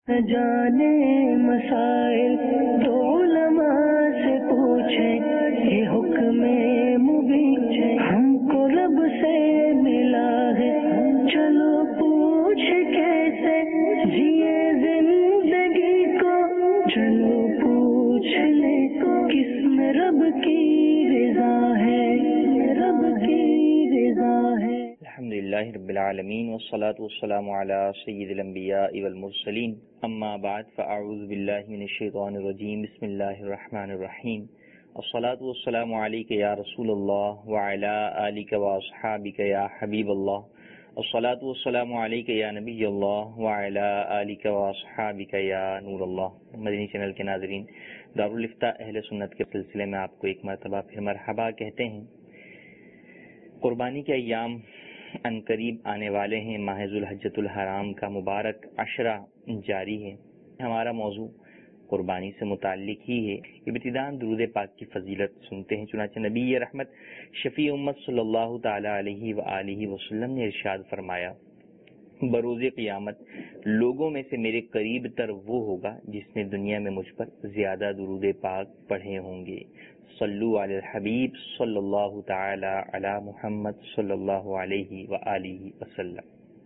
जाने मसाइल तो उलमा से पूछे, ये हुक्म मुबीन हमको रब से मिला है, चलो पूछ कैसे जिए जिंदगी को, चलो पूछ ले किसमें रब की रज़ा है, रब की रज़ा है। अल्हम्दुलिल्लाहि रब्बिल आलमीन वस्सलातु वस्सलामु अला सय्यिदिल अंबिया'i वल मुरसलीन अम्मा बाद फ़अऊज़ु बिल्लाहि मिनश शैतानिर रजीम बिस्मिल्लाहिर रहमानिर रहीम अस्सलातु वस्सलामु अलैका या रसूलल्लाह व अला आलिका व अस्हाबिका या हबीबल्लाह अस्सलातु वस्सलामु अलैका या नबियल्लाह व अला आलिका व अस्हाबिका या नूरल्लाह। मदनी चैनल के नाज़रीन, दारुल इफ्ता अहले सुन्नत के सिलसिले में आपको एक मरतबा फिर मरहबा कहते हैं। कुर्बानी के अय्याम अनकरीब आने वाले हैं। माह ज़ुल्हज्जतुल हराम का मुबारक अशरा जारी है। हमारा मौजू कुर्बानी से मुताल्लिक ही है। इब्तिदान दुरूद पाक की फजीलत सुनते हैं। चुनांचे नबी रहमत शफी उम्मत सल्लल्लाहु ताला अलैहि व आलिहि वसल्लम ने इरशाद फरमाया, बरोज़े क़ियामत लोगों में से मेरे करीब तर वो होगा जिसने दुनिया में मुझ पर ज्यादा दुरूद पाक पढ़े होंगे। सल्लु अलल हबीब सल्लल्लाहु ताला अला मुहम्मद सल्लल्लाहु अलैहि व आलिहि वसल्लम।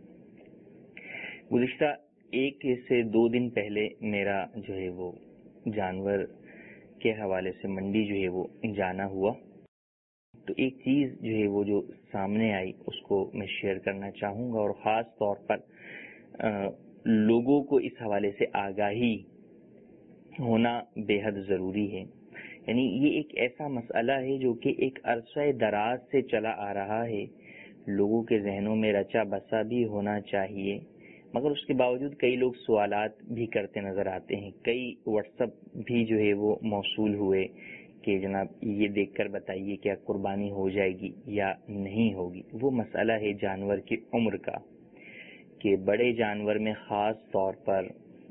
गुज़िश्ता 1 से 2 दिन पहले मेरा जो है वो जानवर के हवाले से मंडी जो है वो जाना हुआ, तो एक चीज जो है वो जो सामने आई उसको मैं शेयर करना चाहूंगा और ख़ास तौर पर लोगों को इस हवाले से आगाही होना बेहद ज़रूरी है। यानी ये एक ऐसा मसला है जो कि एक अरसा दराज से चला आ रहा है, लोगों के जहनों में रचा बसा भी होना चाहिए, मगर उसके बावजूद कई लोग सवालात भी करते नज़र आते हैं। कई व्हाट्सएप भी जो है वो मौसूल हुए कि जनाब ये देखकर बताइए क्या कुर्बानी हो जाएगी या नहीं होगी। वो मसला है जानवर की उम्र का, कि बड़े जानवर में ख़ास तौर पर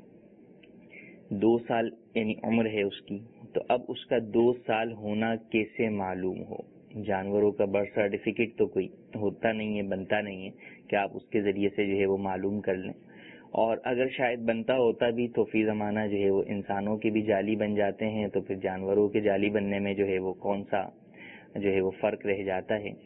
2 साल यानी उम्र है उसकी, तो अब उसका 2 साल होना कैसे मालूम हो। जानवरों का बर्थ सर्टिफिकेट तो कोई होता नहीं है, बनता नहीं है कि आप उसके ज़रिए से जो है वो मालूम कर लें, और अगर शायद बनता होता भी तो फी ज़माना जो है वो इंसानों के भी जाली बन जाते हैं, तो फिर जानवरों के जाली बनने में जो है वो कौन सा जो है वो फ़र्क रह जाता है।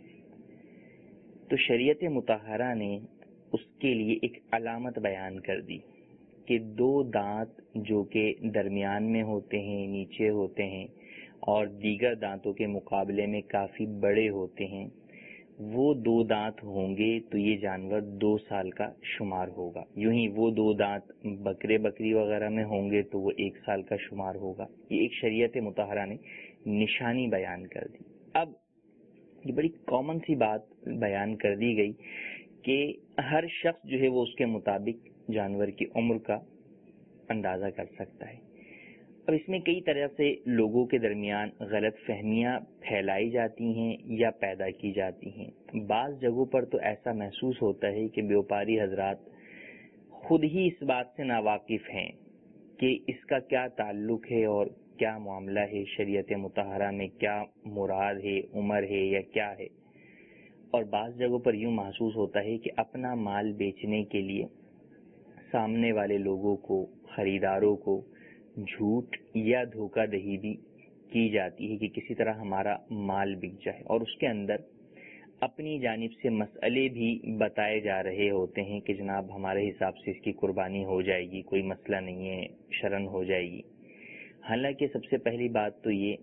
तो शरीयत मुतहरा ने उसके लिए एक अलामत बयान कर दी कि 2 दांत जो के दरमियान में होते हैं, नीचे होते हैं और दीगर दांतों के मुकाबले में काफ़ी बड़े होते हैं, वो 2 दांत होंगे तो ये जानवर 2 साल का शुमार होगा। यूं ही वो 2 दांत बकरे बकरी वगैरह में होंगे तो वो 1 साल का शुमार होगा। ये एक शरीयत मुतहरा ने निशानी बयान कर दी। अब ये बड़ी कॉमन सी बात बयान कर दी गई कि हर शख्स जो है वो उसके मुताबिक जानवर की उम्र का अंदाजा कर सकता है। अब इसमें कई तरह से लोगों के दरमियान गलत फहमियाँ फैलाई जाती हैं या पैदा की जाती हैं। बाज़ जगहों पर तो ऐसा महसूस होता है कि व्यापारी हजरात खुद ही इस बात से नावाकिफ हैं कि इसका क्या ताल्लुक है और क्या मामला है, शरीयत मुतहरा में क्या मुराद है, उम्र है या क्या है। और बाज़ जगहों पर यूँ महसूस होता है कि अपना माल बेचने के लिए सामने वाले लोगों को, खरीदारों को झूठ या धोखाधड़ी भी की जाती है कि किसी तरह हमारा माल बिक जाए, और उसके अंदर अपनी जानिब से मसले भी बताए जा रहे होते हैं कि जनाब हमारे हिसाब से इसकी कुर्बानी हो जाएगी, कोई मसला नहीं है, शरन हो जाएगी। हालांकि सबसे पहली बात तो ये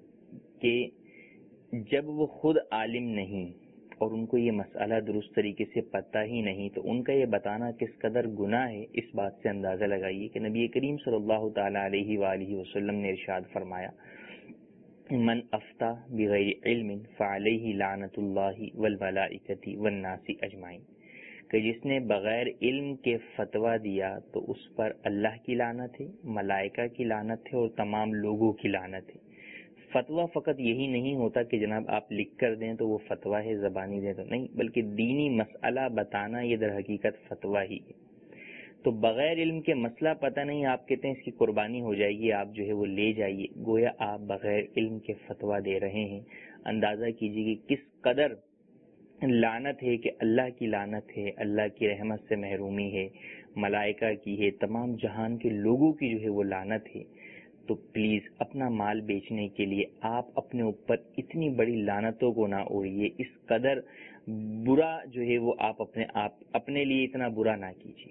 कि जब वो खुद आलिम नहीं और उनको ये मसला दुरुस्त तरीके से पता ही नहीं, तो उनका ये बताना किस कदर गुनाह है, इस बात से अंदाज़ा लगाइए कि नबी करीम सल्लल्लाहु ताला अलैहि व आलिहि वसल्लम ने इरशाद फरमाया, मन अफ्ता बिगैर इल्मिन फअलैहि लानतुल्लाहि वल मलाइकति वन नासी अजमाइन, कि जिसने बगैर इल्म के फतवा दिया तो उस पर अल्लाह की लानत है, मलाइका की लानत है और तमाम लोगों की लानत है। फतवा फ़कत यही नहीं होता कि जनाब आप लिख कर दें तो वो फतवा है, ज़बानी दें तो नहीं, बल्कि दीनी मसला बताना ये दर हकीकत फतवा ही है। तो बगैर इल्म के मसला पता नहीं, आप कहते हैं इसकी कुर्बानी हो जाएगी, आप जो है वो ले जाइए, गोया आप बगैर इल्म के फतवा दे रहे हैं। अंदाज़ा कीजिए कि किस कदर लानत है, कि अल्लाह की लानत है, अल्लाह की रहमत से महरूमी है, ملائکہ کی ہے، تمام جہان کے لوگوں کی جو ہے وہ لعنت ہے، تو پلیز اپنا مال بیچنے کے لیے آپ اپنے اوپر اتنی بڑی لعنتوں کو نہ اوڑھیے، اس قدر برا جو ہے وہ آپ اپنے لیے اتنا برا نہ کیجیے۔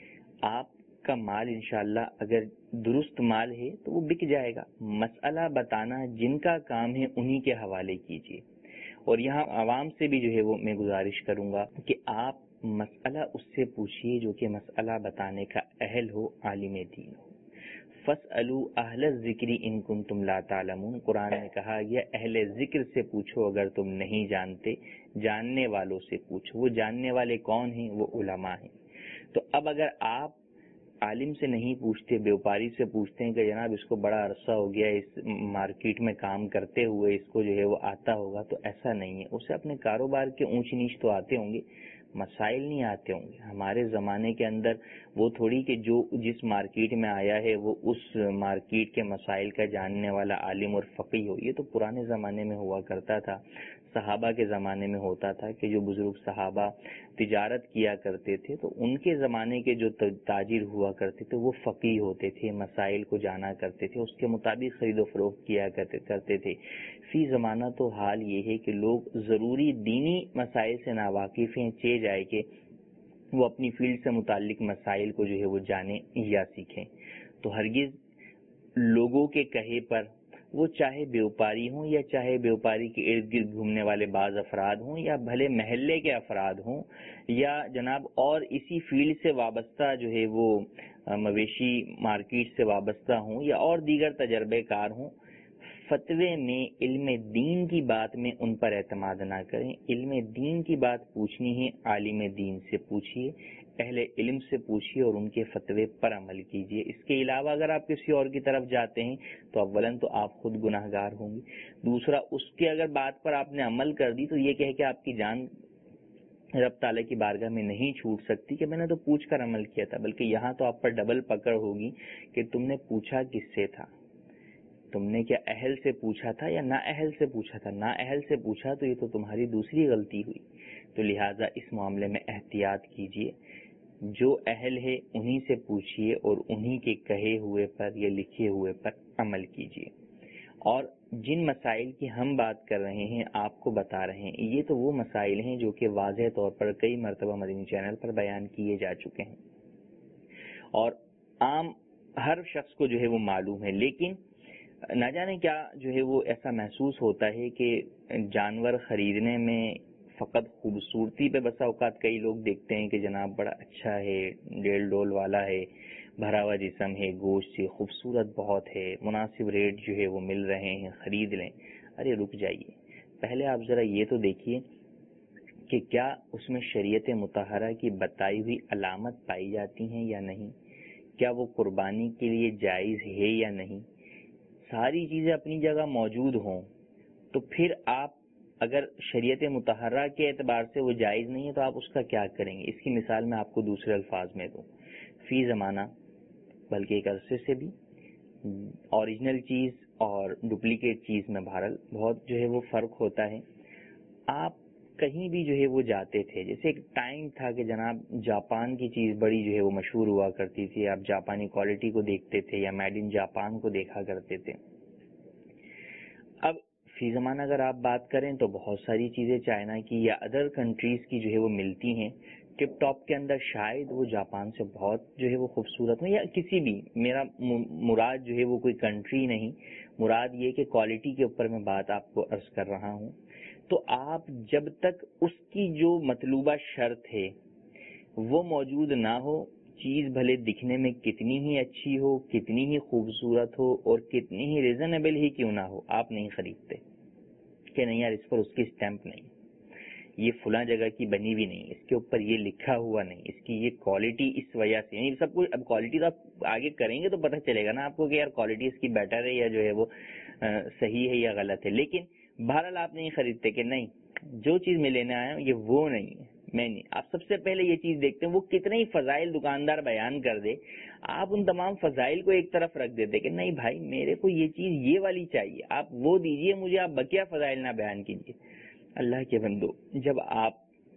آپ کا مال انشاءاللہ اگر درست مال ہے تو وہ بک جائے گا، مسئلہ بتانا جن کا کام ہے انہی کے حوالے کیجیے۔ اور یہاں عوام سے بھی جو ہے وہ میں گزارش کروں گا کہ آپ مسئلہ اس سے پوچھیے جو کہ مسئلہ بتانے کا اہل ہو، عالم دین ہو۔ فَاسْأَلُوا أَهْلَ الذِّكْرِ إِن كُنتُمْ لَا تَعْلَمُونَ، قرآن نے کہا یہ اہل ذکر سے پوچھو اگر تم نہیں جانتے، جاننے والوں سے پوچھو۔ وہ جاننے والے کون ہیں؟ وہ علماء ہیں۔ تو اب اگر آپ عالم سے نہیں پوچھتے، بیوپاری سے پوچھتے ہیں کہ جناب اس کو بڑا عرصہ ہو گیا اس مارکیٹ میں کام کرتے ہوئے، اس کو جو ہے وہ آتا ہوگا، تو ایسا نہیں ہے۔ اسے اپنے کاروبار کے اونچ نیچ تو آتے ہوں گے، مسائل نہیں آتے ہوں گے۔ ہمارے زمانے کے اندر وہ تھوڑی کہ جو جس مارکیٹ میں آیا ہے وہ اس مارکیٹ کے مسائل کا جاننے والا عالم اور فقیہ ہو۔ یہ تو پرانے زمانے میں ہوا کرتا تھا، صحابہ کے زمانے میں ہوتا تھا کہ جو بزرگ صحابہ تجارت کیا کرتے تھے تو ان کے زمانے کے جو تاجر ہوا کرتے تھے وہ فقیہ ہوتے تھے، مسائل کو جانا کرتے تھے، اس کے مطابق خرید و فروخت کیا کرتے تھے۔ فی زمانہ تو حال یہ ہے کہ لوگ ضروری دینی مسائل سے ناواقف ہیں، چہ جائے کہ وہ اپنی فیلڈ سے متعلق مسائل کو جو ہے وہ جانیں یا سیکھیں۔ تو ہرگز لوگوں کے کہے پر، وہ چاہے بیوپاری ہوں یا چاہے بیوپاری کے ارد گرد گھومنے والے بعض افراد ہوں یا بھلے محلے کے افراد ہوں یا جناب اور اسی فیلڈ سے وابستہ جو ہے وہ مویشی مارکیٹ سے وابستہ ہوں یا اور دیگر تجربے کار ہوں، فتوے میں علم دین کی بات میں ان پر اعتماد نہ کریں۔ علم دین کی بات پوچھنی ہے، عالم دین سے پوچھیے، اہل علم سے پوچھیے اور ان کے فتوے پر عمل کیجیے۔ اس کے علاوہ اگر آپ کسی اور کی طرف جاتے ہیں تو اولاً تو آپ خود گناہ گار ہوں گے، دوسرا اس کے اگر بات پر آپ نے عمل کر دی تو یہ کہہ کہ آپ کی جان رب تعالیٰ کی بارگاہ میں نہیں چھوٹ سکتی کہ میں نے تو پوچھ کر عمل کیا تھا، بلکہ یہاں تو آپ پر ڈبل پکڑ ہوگی کہ تم نے پوچھا کس سے تھا، تم نے کیا اہل سے پوچھا تھا یا نا اہل سے پوچھا تھا؟ نا اہل سے پوچھا تو یہ تو تمہاری دوسری غلطی ہوئی۔ تو لہٰذا اس معاملے میں احتیاط کیجیے، جو اہل ہے انہی سے پوچھیے اور انہی کے کہے ہوئے پر یا لکھے ہوئے پر عمل کیجیے۔ اور جن مسائل کی ہم بات کر رہے ہیں، آپ کو بتا رہے ہیں، یہ تو وہ مسائل ہیں جو کہ واضح طور پر کئی مرتبہ مدنی چینل پر بیان کیے جا چکے ہیں اور عام ہر شخص کو جو ہے وہ معلوم ہے، لیکن نہ جانے کیا جو ہے وہ ایسا محسوس ہوتا ہے کہ جانور خریدنے میں فقط خوبصورتی پہ بسا اوقات کئی لوگ دیکھتے ہیں کہ جناب بڑا اچھا ہے، ڈیل ڈول والا ہے، بھرا ہوا جسم ہے، گوشت سے خوبصورت بہت ہے، مناسب ریٹ جو ہے وہ مل رہے ہیں، خرید لیں۔ ارے رک جائیے، پہلے آپ ذرا یہ تو دیکھیے کہ کیا اس میں شریعت مطہرہ کی بتائی ہوئی علامت پائی جاتی ہیں یا نہیں، کیا وہ قربانی کے لیے جائز ہے یا نہیں۔ ساری چیزیں اپنی جگہ موجود ہوں تو پھر آپ اگر شریعت مطہرہ کے اعتبار سے وہ جائز نہیں ہے تو آپ اس کا کیا کریں گے؟ اس کی مثال میں آپ کو دوسرے الفاظ میں دوں۔ فی زمانہ بلکہ ایک عرصے سے بھی اوریجنل چیز اور ڈپلیکیٹ چیز میں بہرحال بہت جو ہے وہ فرق ہوتا ہے۔ آپ کہیں بھی جو ہے وہ جاتے تھے، جیسے ایک ٹائم تھا کہ جناب جاپان کی چیز بڑی جو ہے وہ مشہور ہوا کرتی تھی، آپ جاپانی کوالٹی کو دیکھتے تھے یا میڈ ان جاپان کو دیکھا کرتے تھے۔ اب فی زمانہ اگر آپ بات کریں تو بہت ساری چیزیں چائنا کی یا ادر کنٹریز کی جو ہے وہ ملتی ہیں ٹپ ٹاپ کے اندر، شاید وہ جاپان سے بہت جو ہے وہ خوبصورت ہوں یا کسی بھی، میرا مراد جو ہے وہ کوئی کنٹری نہیں، مراد یہ کہ کوالٹی کے اوپر میں بات آپ کو عرض کر رہا ہوں۔ تو آپ جب تک اس کی جو مطلوبہ شرط ہے وہ موجود نہ ہو، چیز بھلے دکھنے میں کتنی ہی اچھی ہو، کتنی ہی خوبصورت ہو اور کتنی ہی ریزنیبل ہی کیوں نہ ہو، آپ نہیں خریدتے کہ نہیں یار اس پر اس کی اسٹیمپ نہیں، یہ فلاں جگہ کی بنی ہوئی نہیں، اس کے اوپر یہ لکھا ہوا نہیں، اس کی یہ کوالٹی اس وجہ سے نہیں، سب کچھ اب کوالٹی تو آپ آگے کریں گے تو پتہ چلے گا نا آپ کو کہ یار کوالٹی اس کی بیٹر ہے یا جو ہے وہ صحیح ہے یا غلط ہے، لیکن بہرحال آپ نہیں خریدتے کہ نہیں جو چیز میں لینے آیا ہوں یہ وہ نہیں ہے، میں نہیں۔ آپ سب سے پہلے یہ چیز دیکھتے ہیں وہ کتنے ہی فضائل دکاندار بیان کر دے، آپ ان تمام فضائل کو ایک طرف رکھ دیتے کہ نہیں بھائی میرے کو یہ چیز یہ والی چاہیے، آپ وہ دیجئے مجھے، آپ بقیہ فضائل نہ بیان کیجیے۔ اللہ کے بندو، جب آپ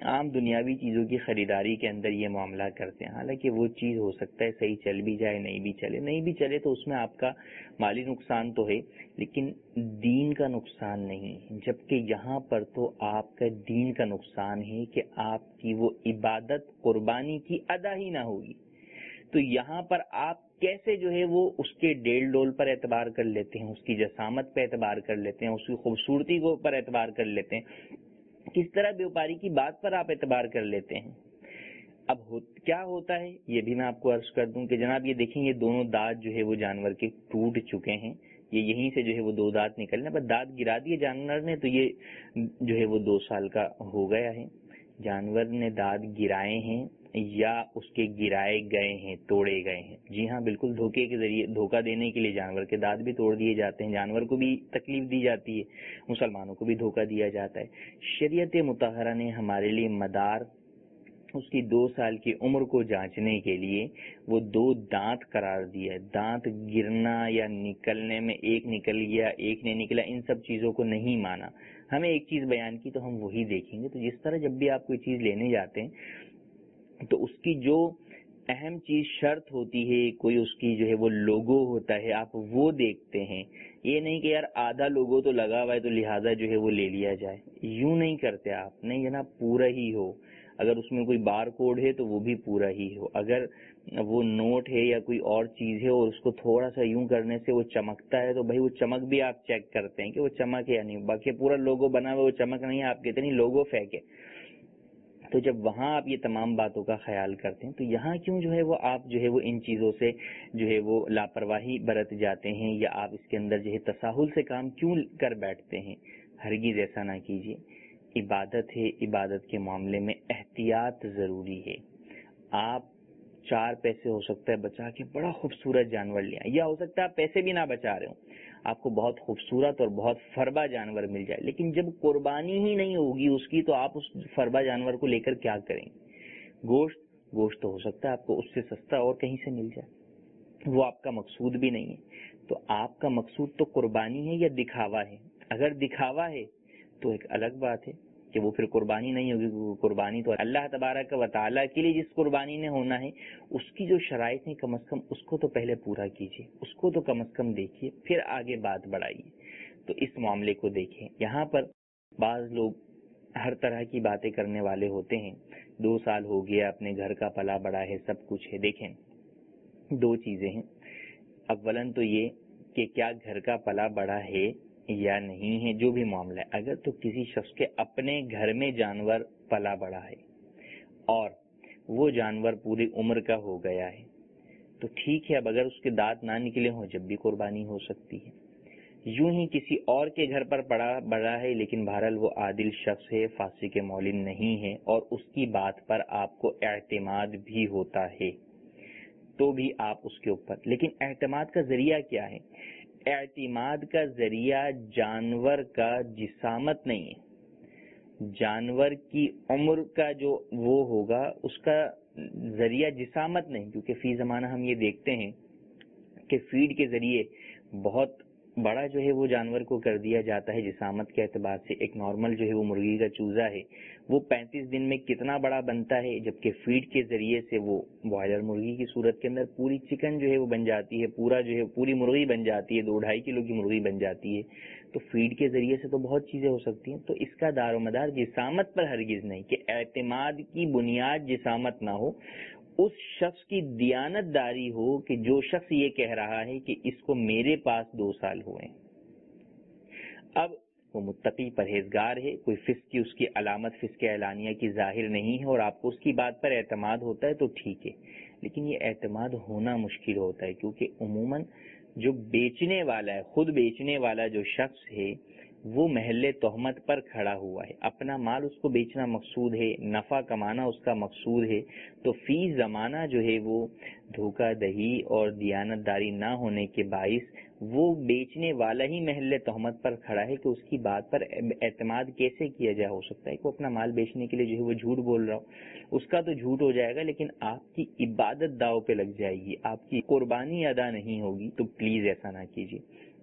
عام دنیاوی چیزوں کی خریداری کے اندر یہ معاملہ کرتے ہیں. حالانکہ وہ چیز ہو سکتا ہے صحیح چل بھی جائے، نہیں بھی چلے تو اس میں آپ کا مالی نقصان تو ہے لیکن دین کا نقصان نہیں ہے. جبکہ یہاں پر تو آپ کا دین کا نقصان ہے کہ آپ کی وہ عبادت قربانی کی ادا ہی نہ ہوگی. تو یہاں پر آپ کیسے جو ہے وہ اس کے ڈیل ڈول پر اعتبار کر لیتے ہیں، اس کی جسامت پہ اعتبار کر لیتے ہیں، اس کی خوبصورتی کو پر اعتبار کر لیتے ہیں، کس طرح بیوپاری کی بات پر آپ اعتبار کر لیتے ہیں. اب کیا ہوتا ہے یہ بھی میں آپ کو عرض کر دوں کہ جناب یہ دیکھیں یہ دونوں دانت جو ہے وہ جانور کے ٹوٹ چکے ہیں. یہ یہیں سے جو ہے وہ 2 دانت نکلنے پر دانت گرا دیے جانور نے تو یہ جو ہے وہ 2 سال کا ہو گیا ہے. جانور نے دانت گرائے ہیں یا اس کے گرائے گئے ہیں، توڑے گئے ہیں؟ جی ہاں بالکل، دھوکے کے ذریعے دھوکہ دینے کے لیے جانور کے دانت بھی توڑ دیے جاتے ہیں، جانور کو بھی تکلیف دی جاتی ہے، مسلمانوں کو بھی دھوکہ دیا جاتا ہے. شریعت مطہرہ نے ہمارے لیے مدار اس کی 2 سال کی عمر کو جانچنے کے لیے وہ 2 دانت قرار دیا ہے. دانت گرنا یا نکلنے میں ایک نکل گیا ایک نہیں نکلا، ان سب چیزوں کو نہیں مانا. ہمیں ایک چیز بیان کی تو ہم وہی دیکھیں گے. تو جس طرح جب بھی آپ کوئی چیز لینے جاتے ہیں تو اس کی جو اہم چیز شرط ہوتی ہے، کوئی اس کی جو ہے وہ لوگو ہوتا ہے، آپ وہ دیکھتے ہیں. یہ نہیں کہ یار آدھا لوگو تو لگا ہوا ہے تو لہٰذا جو ہے وہ لے لیا جائے، یوں نہیں کرتے آپ. نہیں جناب، پورا ہی ہو. اگر اس میں کوئی بار کوڈ ہے تو وہ بھی پورا ہی ہو. اگر وہ نوٹ ہے یا کوئی اور چیز ہے اور اس کو تھوڑا سا یوں کرنے سے وہ چمکتا ہے تو بھائی وہ چمک بھی آپ چیک کرتے ہیں کہ وہ چمک ہے یا نہیں. باقی پورا لوگو بنا ہوا وہ چمک نہیں ہے، آپ کہتے نہیں لوگو فیک ہے. تو جب وہاں آپ یہ تمام باتوں کا خیال کرتے ہیں تو یہاں کیوں جو ہے وہ آپ جو ہے وہ ان چیزوں سے جو ہے وہ لاپرواہی برت جاتے ہیں، یا آپ اس کے اندر جو ہے تساہل سے کام کیوں کر بیٹھتے ہیں؟ ہرگز ایسا نہ کیجیے. عبادت ہے، عبادت کے معاملے میں احتیاط ضروری ہے. آپ 4 پیسے ہو سکتا ہے بچا کے بڑا خوبصورت جانور لے آئیں، یا ہو سکتا ہے آپ پیسے بھی نہ بچا رہے ہوں، آپ کو بہت خوبصورت اور بہت فربا جانور مل جائے، لیکن جب قربانی ہی نہیں ہوگی اس کی تو آپ اس فربا جانور کو لے کر کیا کریں گے؟ گوشت تو ہو سکتا ہے آپ کو اس سے سستا اور کہیں سے مل جائے، وہ آپ کا مقصود بھی نہیں ہے. تو آپ کا مقصود تو قربانی ہے یا دکھاوا ہے؟ اگر دکھاوا ہے تو ایک الگ بات ہے کہ وہ پھر قربانی نہیں ہوگی. قربانی تو اللہ تبارک و تعالیٰ کے لیے جس قربانی نے ہونا ہے اس کی جو شرائط ہیں کم از کم اس کو تو پہلے پورا کیجیے، اس کو تو کم از کم دیکھیے، پھر آگے بات بڑھائیے. تو اس معاملے کو دیکھیں. یہاں پر بعض لوگ ہر طرح کی باتیں کرنے والے ہوتے ہیں. 2 سال ہو گیا، اپنے گھر کا پلا بڑا ہے، سب کچھ ہے. دیکھیں 2 چیزیں ہیں. اولاً تو یہ کہ کیا گھر کا پلا بڑا ہے یا نہیں ہے، جو بھی معاملہ ہے. اگر تو کسی شخص کے اپنے گھر میں جانور پلا بڑا ہے اور وہ جانور پوری عمر کا ہو گیا ہے تو ٹھیک ہے. اب اگر اس کے دانت نہ نکلے ہوں جب بھی قربانی ہو سکتی ہے. یوں ہی کسی اور کے گھر پر بڑا ہے لیکن بہرحال وہ عادل شخص ہے، فاسق مولن نہیں ہے اور اس کی بات پر آپ کو اعتماد بھی ہوتا ہے تو بھی آپ اس کے اوپر. لیکن اعتماد کا ذریعہ کیا ہے؟ اعتماد کا ذریعہ جانور کا جسامت نہیں ہے. جانور کی عمر کا جو وہ ہوگا اس کا ذریعہ جسامت نہیں، کیونکہ فی زمانہ ہم یہ دیکھتے ہیں کہ فیڈ کے ذریعے بہت بڑا جو ہے وہ جانور کو کر دیا جاتا ہے جسامت کے اعتبار سے. ایک نارمل جو ہے وہ مرغی کا چوزا ہے وہ 35 دن میں کتنا بڑا بنتا ہے، جبکہ فیڈ کے ذریعے سے وہ بوائلر مرغی کی صورت کے اندر پوری چکن جو ہے وہ بن جاتی ہے، پورا جو ہے پوری مرغی بن جاتی ہے، 2-2.5 کلو کی مرغی بن جاتی ہے. تو فیڈ کے ذریعے سے تو بہت چیزیں ہو سکتی ہیں. تو اس کا دار و مدار جسامت پر ہرگز نہیں کہ اعتماد کی بنیاد جسامت نہ ہو، اس شخص کی دیانت داری ہو کہ جو شخص یہ کہہ رہا ہے کہ اس کو میرے پاس 2 سال ہوئے. اب وہ متقی پرہیزگار ہے، کوئی فسق کی اس کی علامت فسق اعلانیہ کی ظاہر نہیں ہے اور آپ کو اس کی بات پر اعتماد ہوتا ہے تو ٹھیک ہے. لیکن یہ اعتماد ہونا مشکل ہوتا ہے کیونکہ عموماً جو بیچنے والا ہے، خود بیچنے والا جو شخص ہے وہ محل تہمت پر کھڑا ہوا ہے. اپنا مال اس کو بیچنا مقصود ہے، نفع کمانا اس کا مقصود ہے. تو فی زمانہ جو ہے وہ دھوکہ دہی اور دیانت داری نہ ہونے کے باعث وہ بیچنے والا ہی محل تہمت پر کھڑا ہے کہ اس کی بات پر اعتماد کیسے کیا جائے. ہو سکتا ہے کہ وہ اپنا مال بیچنے کے لیے جو ہے وہ جھوٹ بول رہا ہو، اس کا تو جھوٹ ہو جائے گا لیکن آپ کی عبادت داؤ پہ لگ جائے گی، آپ کی قربانی ادا نہیں ہوگی. تو پلیز ایسا نہ کیجیے.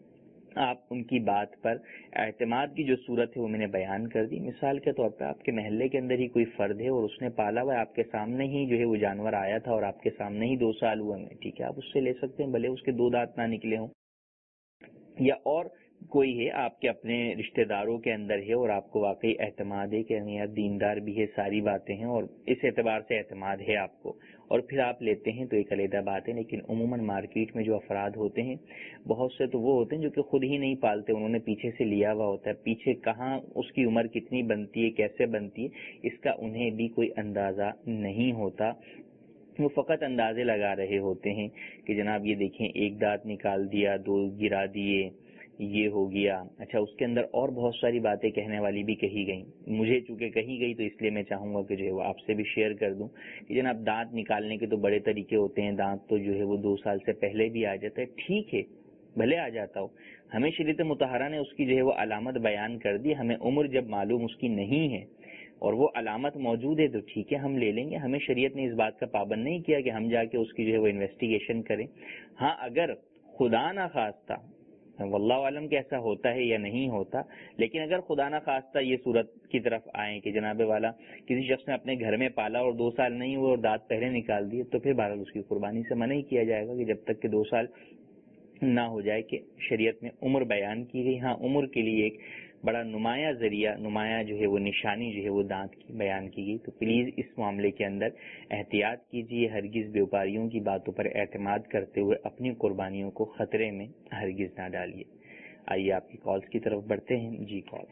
آپ ان کی بات پر اعتماد کی جو صورت ہے وہ میں نے بیان کر دی. مثال کے طور پہ آپ کے محلے کے اندر ہی کوئی فرد ہے اور اس نے پالا ہوا ہے، آپ کے سامنے ہی جو ہے وہ جانور آیا تھا اور آپ کے سامنے ہی 2 سال ہوئے ہیں، ٹھیک ہے، آپ اس سے لے سکتے ہیں بھلے اس کے 2 دانت نہ نکلے ہوں. یا اور کوئی ہے آپ کے اپنے رشتہ داروں کے اندر ہے اور آپ کو واقعی اعتماد ہے کہ یار دیندار بھی ہے، ساری باتیں ہیں اور اس اعتبار سے اعتماد ہے آپ کو، اور پھر آپ لیتے ہیں تو ایک علیحدہ بات ہے. لیکن عموماً مارکیٹ میں جو افراد ہوتے ہیں بہت سے تو وہ ہوتے ہیں جو کہ خود ہی نہیں پالتے، انہوں نے پیچھے سے لیا ہوا ہوتا ہے، پیچھے کہاں اس کی عمر کتنی بنتی ہے، کیسے بنتی ہے، اس کا انہیں بھی کوئی اندازہ نہیں ہوتا. وہ فقط اندازے لگا رہے ہوتے ہیں کہ جناب یہ دیکھیں 1 دانت نکال دیا، 2 گرا دیے، یہ ہو گیا. اچھا، اس کے اندر اور بہت ساری باتیں کہنے والی بھی کہی گئیں، مجھے چونکہ کہی گئی تو اس لیے میں چاہوں گا کہ جو ہے وہ آپ سے بھی شیئر کر دوں کہ جناب دانت نکالنے کے تو بڑے طریقے ہوتے ہیں. دانت تو جو ہے وہ 2 سال سے پہلے بھی آ جاتا ہے، ٹھیک ہے بھلے آ جاتا ہو، ہمیں شریعت مطہرہ نے اس کی جو ہے وہ علامت بیان کر دی. ہمیں عمر جب معلوم اس کی نہیں ہے اور وہ علامت موجود ہے تو ٹھیک ہے ہم لے لیں گے. ہمیں شریعت نے اس بات کا پابند نہیں کیا کہ ہم جا کے اس کی جو ہے وہ انویسٹیگیشن کریں. ہاں اگر خدا نہ خواستہ، واللہ عالم کہ ایسا ہوتا ہے یا نہیں ہوتا، لیکن اگر خدا نہ خواستہ یہ صورت کی طرف آئیں کہ جناب والا کسی شخص نے اپنے گھر میں پالا اور 2 سال نہیں ہوئے اور دانت پہلے نکال دیے، تو پھر بہرحال اس کی قربانی سے منع ہی کیا جائے گا کہ جب تک کہ 2 سال نہ ہو جائے. کہ شریعت میں عمر بیان کی گئی. ہاں عمر کے لیے ایک بڑا نمایاں ذریعہ، نمایاں جو ہے وہ نشانی جو ہے وہ دانت کی بیان کی گئی. تو پلیز اس معاملے کے اندر احتیاط کیجیے، ہرگز بیوپاریوں کی باتوں پر اعتماد کرتے ہوئے اپنی قربانیوں کو خطرے میں ہرگز نہ ڈالیے. آئیے آپ کی کالز کی طرف بڑھتے ہیں. جی کالز.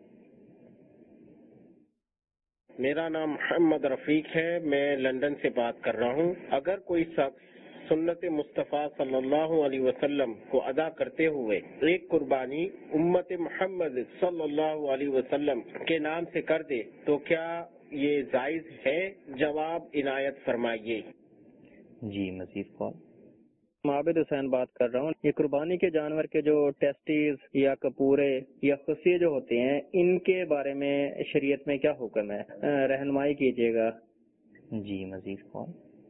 میرا نام محمد رفیق ہے، میں لندن سے بات کر رہا ہوں. اگر کوئی شخص سنت مصطفیٰ صلی اللہ علیہ وسلم کو ادا کرتے ہوئے ایک قربانی امت محمد صلی اللہ علیہ وسلم کے نام سے کر دے تو کیا یہ جائز ہے؟ جواب عنایت فرمائیے. جی مزید کال. عابد حسین بات کر رہا ہوں. یہ قربانی کے جانور کے جو ٹیسٹیز یا کپورے یا خصیے جو ہوتے ہیں ان کے بارے میں شریعت میں کیا حکم ہے؟ رہنمائی کیجیے گا. جی مزید کال.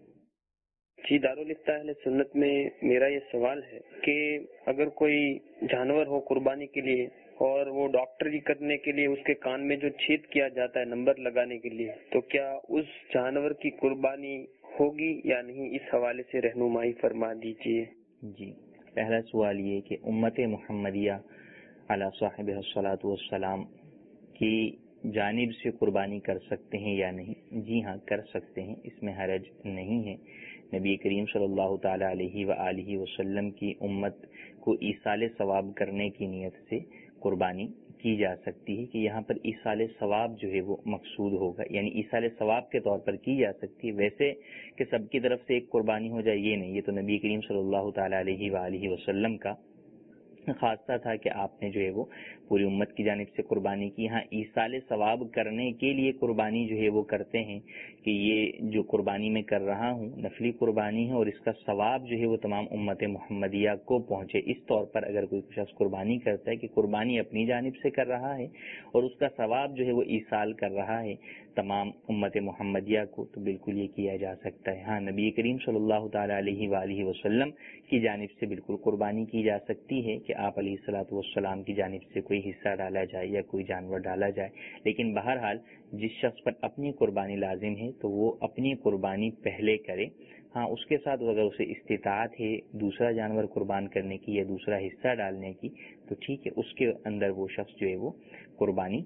جی دارالفتہ اہل سنت میں میرا یہ سوال ہے کہ اگر کوئی جانور ہو قربانی کے لیے اور وہ ڈاکٹری کرنے کے لیے اس کے کان میں جو چھید کیا جاتا ہے نمبر لگانے کے لیے، تو کیا اس جانور کی قربانی ہوگی یا نہیں؟ اس حوالے سے رہنمائی فرما دیجیے. جی پہلا سوال یہ کہ امت محمدیہ علی صاحب الصلاۃ والسلام کی جانب سے قربانی کر سکتے ہیں یا نہیں؟ جی ہاں کر سکتے ہیں، اس میں حرج نہیں ہے. نبی کریم صلی اللہ تعالی علیہ وآلہ وسلم کی امت کو ایصال ثواب کرنے کی نیت سے قربانی کی جا سکتی ہے کہ یہاں پر ایصال ثواب جو ہے وہ مقصود ہوگا، یعنی ایصال ثواب کے طور پر کی جا سکتی ہے. ویسے کہ سب کی طرف سے ایک قربانی ہو جائے یہ نہیں، یہ تو نبی کریم صلی اللہ تعالی علیہ وآلہ وسلم کا خاصہ تھا کہ آپ نے جو ہے وہ پوری امت کی جانب سے قربانی کی. ہاں ایصال ثواب کرنے کے لیے قربانی جو ہے وہ کرتے ہیں کہ یہ جو قربانی میں کر رہا ہوں نفلی قربانی ہے اور اس کا ثواب جو ہے وہ تمام امت محمدیہ کو پہنچے. اس طور پر اگر کوئی شخص قربانی کرتا ہے کہ قربانی اپنی جانب سے کر رہا ہے اور اس کا ثواب جو ہے وہ ایصال کر رہا ہے تمام امت محمدیہ کو، تو بالکل یہ کیا جا سکتا ہے. ہاں نبی کریم صلی اللہ تعالی علیہ وآلہ وسلم کی جانب سے بالکل قربانی کی جا سکتی ہے کہ آپ علیہ الصلوۃ والسلام کی جانب سے کوئی حصہ ڈالا جائے یا کوئی جانور ڈالا جائے. لیکن بہرحال جس شخص پر اپنی قربانی لازم ہے تو وہ اپنی قربانی پہلے کرے. ہاں اس کے ساتھ اگر اسے استطاعت ہے دوسرا جانور قربان کرنے کی یا دوسرا حصہ ڈالنے کی تو ٹھیک ہے، اس کے اندر وہ شخص جو ہے وہ قربانی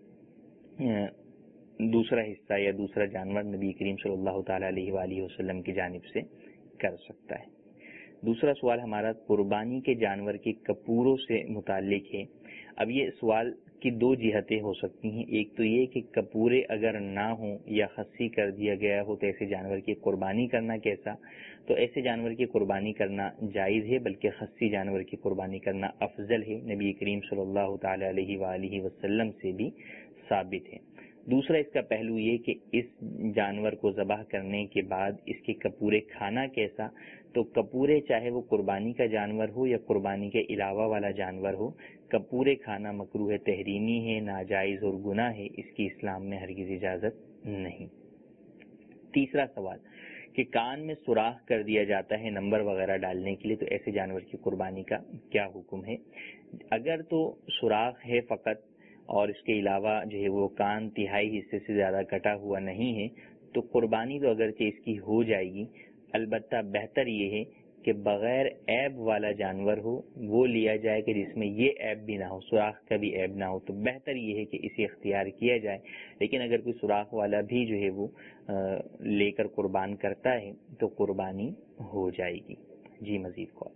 دوسرا حصہ یا دوسرا جانور نبی کریم صلی اللہ تعالی علیہ وآلہ وسلم کی جانب سے کر سکتا ہے. دوسرا سوال ہمارا قربانی کے جانور کے کپوروں سے متعلق ہے. اب یہ سوال کی 2 جہتیں ہو سکتی ہیں. ایک تو یہ کہ کپورے اگر نہ ہوں یا خصی کر دیا گیا ہو تو ایسے جانور کی قربانی کرنا کیسا؟ تو ایسے جانور کی قربانی کرنا جائز ہے، بلکہ خصی جانور کی قربانی کرنا افضل ہے. نبی کریم صلی اللہ تعالی علیہ وآلہ وسلم سے بھی ثابت ہے. دوسرا اس کا پہلو یہ کہ اس جانور کو ذبح کرنے کے بعد اس کے کپورے کھانا کیسا؟ تو کپورے چاہے وہ قربانی کا جانور ہو یا قربانی کے علاوہ والا جانور ہو، کپورے کھانا مکروہ تحریمی ہے، ناجائز اور گناہ ہے، اس کی اسلام میں ہرگز اجازت نہیں. تیسرا سوال کہ کان میں سوراخ کر دیا جاتا ہے نمبر وغیرہ ڈالنے کے لیے، تو ایسے جانور کی قربانی کا کیا حکم ہے؟ اگر تو سوراخ ہے فقط اور اس کے علاوہ جو ہے وہ کان تہائی حصے سے زیادہ کٹا ہوا نہیں ہے، تو قربانی تو اگرچہ اس کی ہو جائے گی، البتہ بہتر یہ ہے کہ بغیر عیب والا جانور ہو وہ لیا جائے کہ جس میں یہ عیب بھی نہ ہو، سوراخ کا بھی عیب نہ ہو، تو بہتر یہ ہے کہ اسے اختیار کیا جائے۔ لیکن اگر کوئی سوراخ والا بھی جو ہے وہ لے کر قربان کرتا ہے تو قربانی ہو جائے گی۔ جی مزید کال۔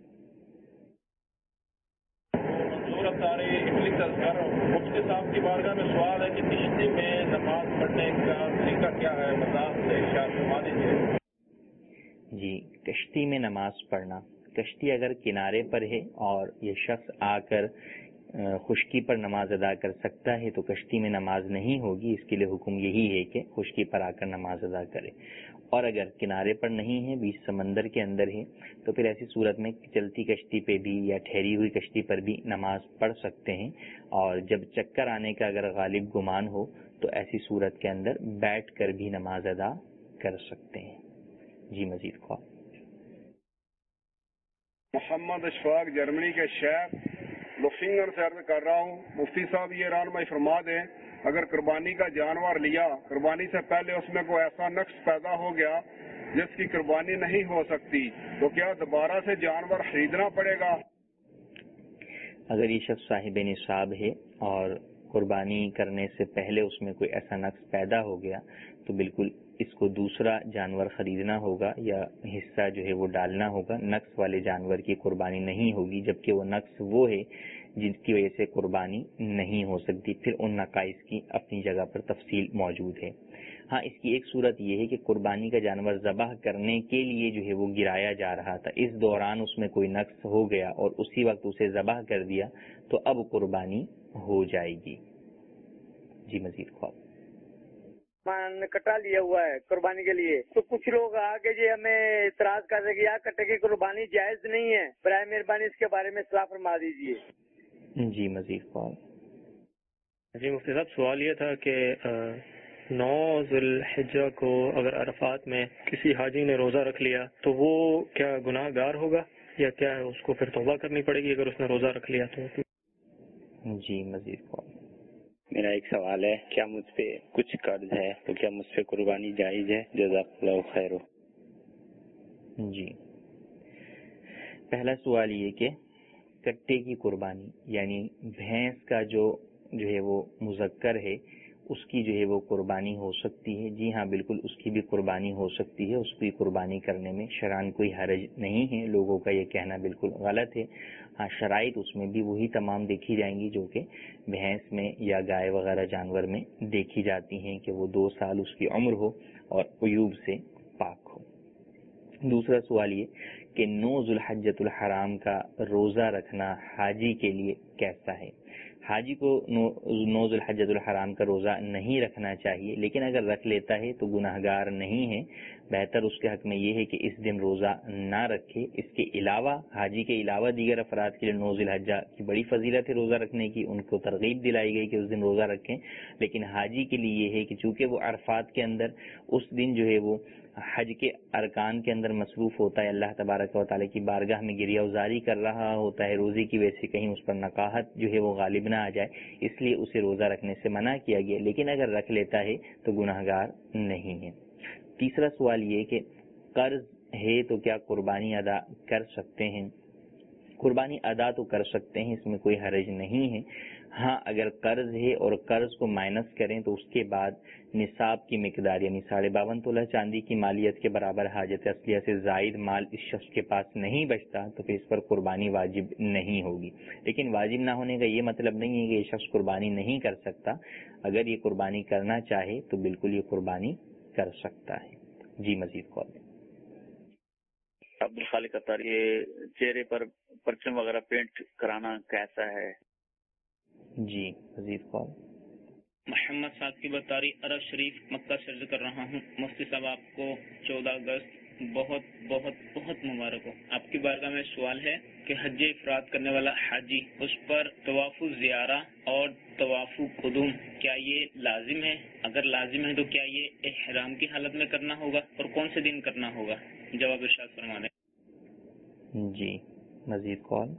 مفتی صاحب کی بارگاہ میں سوال ہے کہ کشتی میں نماز پڑھنے کا طریقہ کیا ہے، وضاحت سے ارشاد فرما دیجیے۔ جی، کشتی میں نماز پڑھنا، کشتی اگر کنارے پر ہے اور یہ شخص آ کر خشکی پر نماز ادا کر سکتا ہے تو کشتی میں نماز نہیں ہوگی، اس کے لیے حکم یہی ہے کہ خشکی پر آ کر نماز ادا کرے۔ اور اگر کنارے پر نہیں ہے، بیچ سمندر کے اندر ہے، تو پھر ایسی صورت میں چلتی کشتی پہ بھی یا ٹھہری ہوئی کشتی پر بھی نماز پڑھ سکتے ہیں، اور جب چکر آنے کا اگر غالب گمان ہو تو ایسی صورت کے اندر بیٹھ کر بھی نماز ادا کر سکتے ہیں۔ جی مزید خواہ۔ محمد اشفاق جرمنی کے شہر لوفنگر سے عرض کر رہا ہوں، مفتی صاحب یہ رہنمائی فرما دیں، اگر قربانی کا جانور لیا، قربانی سے پہلے اس میں کوئی ایسا نقص پیدا ہو گیا جس کی قربانی نہیں ہو سکتی، تو کیا دوبارہ سے جانور خریدنا پڑے گا؟ اگر یہ شخص صاحب نصاب ہے اور قربانی کرنے سے پہلے اس میں کوئی ایسا نقص پیدا ہو گیا تو بالکل اس کو دوسرا جانور خریدنا ہوگا یا حصہ جو ہے وہ ڈالنا ہوگا۔ نقص والے جانور کی قربانی نہیں ہوگی، جبکہ وہ نقص وہ ہے جن کی وجہ سے قربانی نہیں ہو سکتی، پھر ان نقائص کی اپنی جگہ پر تفصیل موجود ہے۔ ہاں، اس کی ایک صورت یہ ہے کہ قربانی کا جانور ذبح کرنے کے لیے جو ہے وہ گرایا جا رہا تھا، اس دوران اس میں کوئی نقص ہو گیا اور اسی وقت اسے ذبح کر دیا تو اب قربانی ہو جائے گی۔ جی مزید خواب۔ کٹا لیا ہوا ہے قربانی کے لیے، تو کچھ لوگ آگے جی ہمیں اعتراض کر رہے کہ یار کٹے کی قربانی جائز نہیں ہے، برائے مہربانی اس کے بارے میں اصلاح فرما دیجیے۔ جی مزید خواب۔ جی مفتی صاحب، سوال یہ تھا کہ 9 ذی الحجہ کو اگر عرفات میں کسی حاجی نے روزہ رکھ لیا تو وہ کیا گناہ گار ہوگا یا کیا ہے، اس کو پھر توبہ کرنی پڑے گی اگر اس نے روزہ رکھ لیا تو؟ جی مزید خواب۔ میرا ایک سوال ہے، کیا مجھ پہ کچھ قرض ہے تو کیا مجھ پہ قربانی جائز ہے؟ جزاک اللہ خیر۔ جی، پہلا سوال یہ کہ کٹے کی قربانی یعنی بھینس کا جو ہے وہ مذکر ہے اس کی جو ہے وہ قربانی ہو سکتی ہے۔ جی ہاں، بالکل اس کی بھی قربانی ہو سکتی ہے، اس کی قربانی کرنے میں شرعاً کوئی حرج نہیں ہے۔ لوگوں کا یہ کہنا بالکل غلط ہے۔ ہاں، شرائط اس میں بھی وہی تمام دیکھی جائیں گی جو کہ بھینس میں یا گائے وغیرہ جانور میں دیکھی جاتی ہیں، کہ وہ 2 سال اس کی عمر ہو اور عیوب سے پاک ہو۔ دوسرا سوال یہ کہ 9 ذی الحجۃ الحرام کا روزہ رکھنا حاجی کے لیے کیسا ہے؟ حاجی کو 9 ذی الحجۃ الحرام کا روزہ نہیں رکھنا چاہیے، لیکن اگر رکھ لیتا ہے تو گناہگار نہیں ہے۔ بہتر اس کے حق میں یہ ہے کہ اس دن روزہ نہ رکھے۔ اس کے علاوہ حاجی کے علاوہ دیگر افراد کے لیے 9 ذی الحجہ کی بڑی فضیلت ہے روزہ رکھنے کی، ان کو ترغیب دلائی گئی کہ اس دن روزہ رکھیں، لیکن حاجی کے لیے یہ ہے کہ چونکہ وہ عرفات کے اندر اس دن جو ہے وہ حج کے ارکان کے اندر مصروف ہوتا ہے، اللہ تبارک و تعالیٰ کی بارگاہ میں گریہ وزاری کر رہا ہوتا ہے، روزے کی وجہ سے کہیں اس پر نقاہت جو ہے وہ غالب نہ آ جائے، اس لیے اسے روزہ رکھنے سے منع کیا گیا، لیکن اگر رکھ لیتا ہے تو گناہگار نہیں ہے۔ تیسرا سوال یہ کہ قرض ہے تو کیا قربانی ادا کر سکتے ہیں؟ قربانی ادا تو کر سکتے ہیں، اس میں کوئی حرج نہیں ہے۔ ہاں، اگر قرض ہے اور قرض کو مائنس کریں تو اس کے بعد نصاب کی مقدار یعنی 52.5 تولہ چاندی کی مالیت کے برابر حاجت اصلیہ سے زائد مال اس شخص کے پاس نہیں بچتا تو پھر اس پر قربانی واجب نہیں ہوگی۔ لیکن واجب نہ ہونے کا یہ مطلب نہیں ہے کہ یہ شخص قربانی نہیں کر سکتا۔ اگر یہ قربانی کرنا چاہے تو بالکل یہ قربانی کر سکتا ہے۔ جی مزید کال۔ عبدالخالق اطہر، یہ چہرے پر پرچم وغیرہ پینٹ کرانا کیسا ہے؟ جی مزید کال۔ محمد صاحب کی بطاری عرب شریف مکہ سے عرض کر رہا ہوں، مفتی صاحب آپ کو 14 اگست بہت بہت بہت مبارک ہو. آپ کی بارگاہ میں سوال ہے کہ حج افراد کرنے والا حاجی اس پر طواف الزیارہ اور طواف قدوم کیا یہ لازم ہے؟ اگر لازم ہے تو کیا یہ احرام کی حالت میں کرنا ہوگا اور کون سے دن کرنا ہوگا؟ جواب ارشاد فرما دیں. جی مزید کال.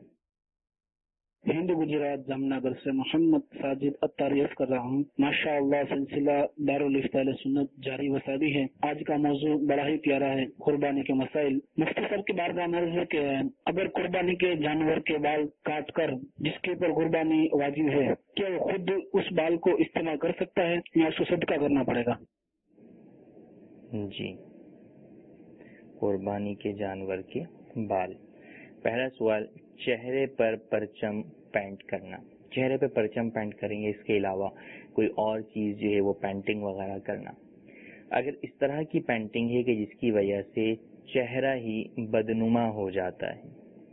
ہند گجرات جامنگر سے محمد ساجد اتاریف کر رہا ہوں. ماشاء اللہ سلسلہ دارالفتہ اہل سنت جاری و ساری ہے. آج کا موضوع بڑا ہی پیارا ہے، قربانی کے مسائل. مفتی صاحب کی بارگاہ میں عرض ہے کہ اگر قربانی کے جانور کے بال کاٹ کر جس کے اوپر قربانی واجب ہے، کیا وہ خود اس بال کو استعمال کر سکتا ہے یا اس کو صدقہ کرنا پڑے گا؟ جی، قربانی کے جانور کے بال. پہلا سوال، چہرے پر پرچم پینٹ کرنا. چہرے پہ پرچم پینٹ کریں گے، اس کے علاوہ کوئی اور چیز جو ہے وہ پینٹنگ وغیرہ کرنا. اگر اس طرح کی پینٹنگ ہے کہ جس کی وجہ سے چہرہ ہی بدنما ہو جاتا ہے،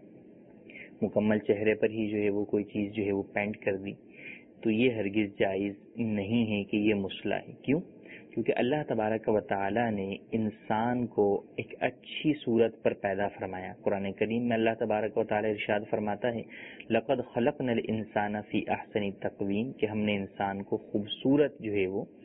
مکمل چہرے پر ہی جو ہے وہ کوئی چیز جو ہے وہ پینٹ کر دی، تو یہ ہرگز جائز نہیں ہے کہ یہ مسئلہ ہے. کیوں؟ کیونکہ اللہ تبارک و تعالی نے انسان کو ایک اچھی صورت پر پیدا فرمایا. قرآن کریم میں اللہ تبارک و تعالی ارشاد فرماتا ہے، لقد خلقنا الانسان فی احسن تقویم، کہ ہم نے انسان کو خوبصورت جو ہے وہ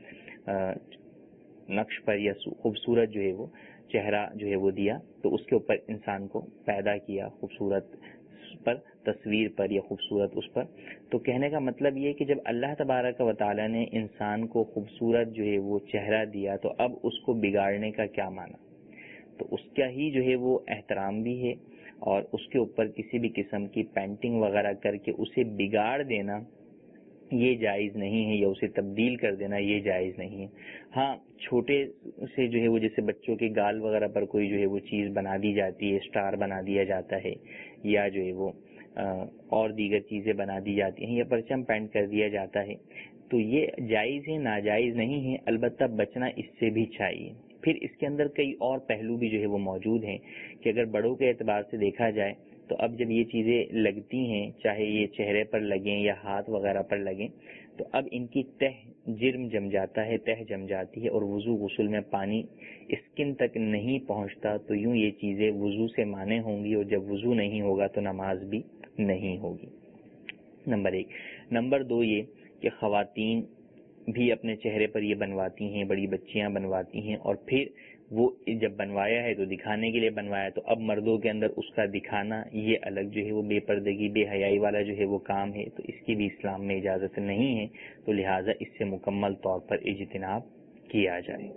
نقش پر یا خوبصورت جو ہے وہ چہرہ جو ہے وہ دیا، تو اس کے اوپر انسان کو پیدا کیا، خوبصورت پر، تصویر پر یا خوبصورت اس پر. تو کہنے کا مطلب یہ کہ جب اللہ تبارک و تعالی نے انسان کو خوبصورت جو ہے وہ چہرہ دیا، تو اب اس کو بگاڑنے کا کیا معنی؟ تو اس کا ہی جو ہے وہ احترام بھی ہے، اور اس کے اوپر کسی بھی قسم کی پینٹنگ وغیرہ کر کے اسے بگاڑ دینا یہ جائز نہیں ہے، یا اسے تبدیل کر دینا یہ جائز نہیں ہے. ہاں، چھوٹے سے جو ہے وہ جیسے بچوں کے گال وغیرہ پر کوئی جو ہے وہ چیز بنا دی جاتی ہے، اسٹار بنا دیا جاتا ہے، یا جو ہے وہ اور دیگر چیزیں بنا دی جاتی ہیں، یا پرچم پینٹ کر دیا جاتا ہے، تو یہ جائز ہے، ناجائز نہیں ہے. البتہ بچنا اس سے بھی چاہیے. پھر اس کے اندر کئی اور پہلو بھی جو ہے وہ موجود ہیں کہ اگر بڑوں کے اعتبار سے دیکھا جائے تو اب جب یہ چیزیں لگتی ہیں، چاہے یہ چہرے پر لگیں یا ہاتھ وغیرہ پر لگیں، تو اب ان کی تہ جرم جم جاتا ہے، تہ جم جاتی ہے، اور وضو غسل میں پانی اسکن تک نہیں پہنچتا، تو یوں یہ چیزیں وضو سے مانے ہوں گی، اور جب وضو نہیں ہوگا تو نماز بھی نہیں ہوگی. نمبر 1. نمبر 2 یہ کہ خواتین بھی اپنے چہرے پر یہ بنواتی ہیں، بڑی بچیاں بنواتی ہیں، اور پھر وہ جب بنوایا ہے تو دکھانے کے لیے بنوایا، تو اب مردوں کے اندر اس کا دکھانا یہ الگ جو ہے وہ بے پردگی، بے حیائی والا جو ہے وہ کام ہے، تو اس کی بھی اسلام میں اجازت نہیں ہے. تو لہٰذا اس سے مکمل طور پر اجتناب کیا جائے.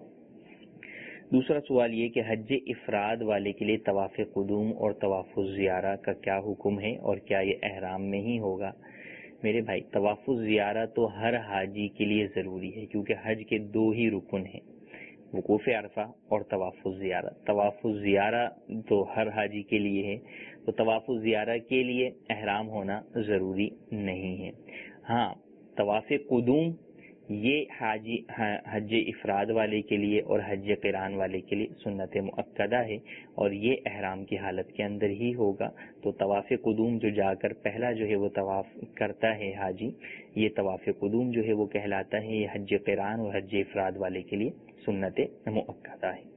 دوسرا سوال یہ کہ حج افراد والے کے لیے طواف قدوم اور طواف الزیارہ کا کیا حکم ہے، اور کیا یہ احرام میں ہی ہوگا؟ میرے بھائی، طواف الزیارہ تو ہر حاجی کے لیے ضروری ہے، کیونکہ حج کے 2 ہی رکن ہیں، وقوف عرفہ اور طواف الزیارہ. طواف الزیارہ تو ہر حاجی کے لیے ہے، تو طواف الزیارہ کے لیے احرام ہونا ضروری نہیں ہے. ہاں، طواف قدوم یہ حج افراد والے کے لیے اور حج قران والے کے لیے سنت مؤکدہ ہے، اور یہ احرام کی حالت کے اندر ہی ہوگا. تو طواف قدوم جو جا کر پہلا جو ہے وہ طواف کرتا ہے حاجی، یہ طواف قدوم جو ہے وہ کہلاتا ہے. یہ حج قران اور حج افراد والے کے لیے سنت مؤکدہ ہے.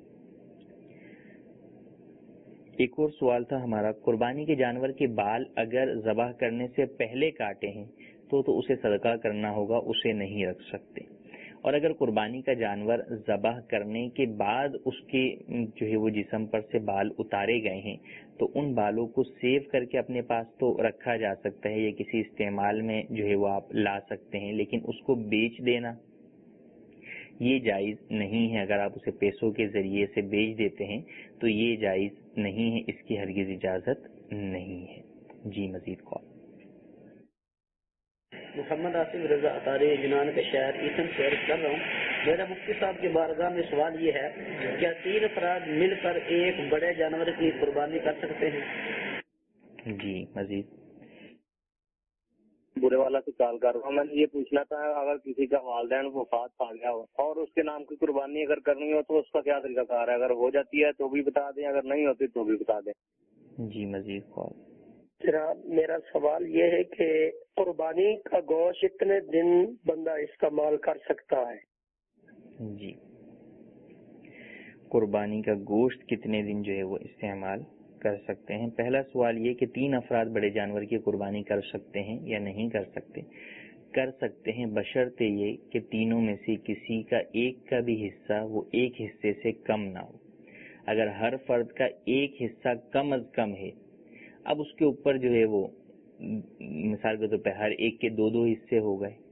ایک اور سوال تھا ہمارا، قربانی کے جانور کے بال اگر ذبح کرنے سے پہلے کاٹے ہیں تو اسے صدقہ کرنا ہوگا، اسے نہیں رکھ سکتے. اور اگر قربانی کا جانور ذبح کرنے کے بعد اس کے جو ہے وہ جسم پر سے بال اتارے گئے ہیں، تو ان بالوں کو سیو کر کے اپنے پاس تو رکھا جا سکتا ہے، یا کسی استعمال میں جو ہے وہ آپ لا سکتے ہیں، لیکن اس کو بیچ دینا یہ جائز نہیں ہے. اگر آپ اسے پیسوں کے ذریعے سے بیچ دیتے ہیں تو یہ جائز نہیں ہے، اس کی ہرگز اجازت نہیں ہے. جی مزید کال. محمد آصف رضا اطاری یونان کے شہر ایتھن سے عرض کر رہا ہوں. میرا مفتی صاحب کی بارگاہ میں سوال یہ ہے، کیا 3 افراد مل کر ایک بڑے جانور کی قربانی کر سکتے ہیں؟ جی مزید. برے والا سے کال کر رہا ہوں. میں نے یہ پوچھنا تھا، اگر کسی کا والدین وفات پا گیا ہو اور اس کے نام کی قربانی اگر کرنی ہو تو اس کا کیا طریقہ کار ہے؟ اگر ہو جاتی ہے تو بھی بتا دیں، اگر نہیں ہوتی تو بھی بتا دیں. جی مزید کال. جناب، میرا سوال یہ ہے کہ قربانی کا گوشت کتنے دن بندہ استعمال کر سکتا ہے؟ جی، قربانی کا گوشت کتنے دن جو ہے وہ استعمال کر سکتے ہیں؟ پہلا سوال یہ کہ 3 افراد بڑے جانور کی قربانی کر سکتے ہیں یا نہیں کر سکتے؟ کر سکتے ہیں، بشرطے یہ کہ تینوں میں سے کسی کا ایک کا بھی حصہ وہ ایک حصے سے کم نہ ہو۔ اگر ہر فرد کا ایک حصہ کم از کم ہے، اب اس کے اوپر جو ہے وہ مثال کے طور پہ ہر ایک کے 2 حصے ہو گئے،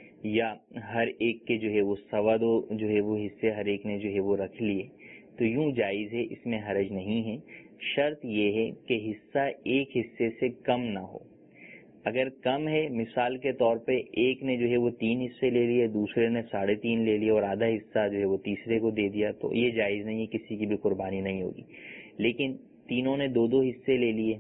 یا ہر ایک کے جو ہے وہ 2.25 جو ہے وہ حصے ہر ایک نے جو ہے وہ رکھ لیے، تو یوں جائز ہے، اس میں حرج نہیں ہے۔ شرط یہ ہے کہ حصہ ایک حصے سے کم نہ ہو۔ اگر کم ہے، مثال کے طور پہ ایک نے جو ہے وہ 3 حصے لے لیے، دوسرے نے 3.5 لے لیا اور آدھا حصہ جو ہے وہ تیسرے کو دے دیا، تو یہ جائز نہیں ہے، کسی کی بھی قربانی نہیں ہوگی۔ لیکن تینوں نے 2 حصے لے لیے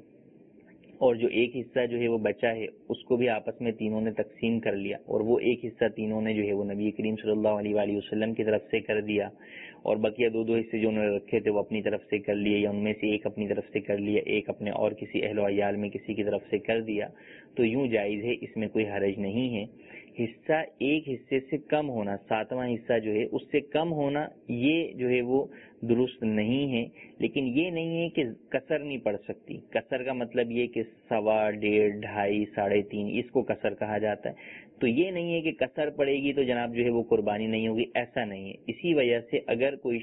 اور جو ایک حصہ جو ہے وہ بچا ہے اس کو بھی آپس میں تینوں نے تقسیم کر لیا، اور وہ ایک حصہ تینوں نے جو ہے وہ نبی کریم صلی اللہ علیہ وآلہ وسلم کی طرف سے کر دیا، اور بقیہ 2 حصے جو انہوں نے رکھے تھے وہ اپنی طرف سے کر لیے، یا ان میں سے ایک اپنی طرف سے کر لیا، ایک اپنے اور کسی اہل و عیال میں کسی کی طرف سے کر دیا، تو یوں جائز ہے، اس میں کوئی حرج نہیں ہے۔ حصہ ایک حصے سے کم ہونا، 7واں حصہ جو ہے اس سے کم ہونا، یہ جو ہے وہ درست نہیں ہے، لیکن یہ نہیں ہے کہ کسر نہیں پڑ سکتی۔ کسر کا مطلب یہ کہ 1.25، 1.5، 3.5 اس کو کسر کہا جاتا ہے، تو یہ نہیں ہے کہ کسر پڑے گی تو جناب جو ہے وہ قربانی نہیں ہوگی، ایسا نہیں ہے۔ اسی وجہ سے اگر کوئی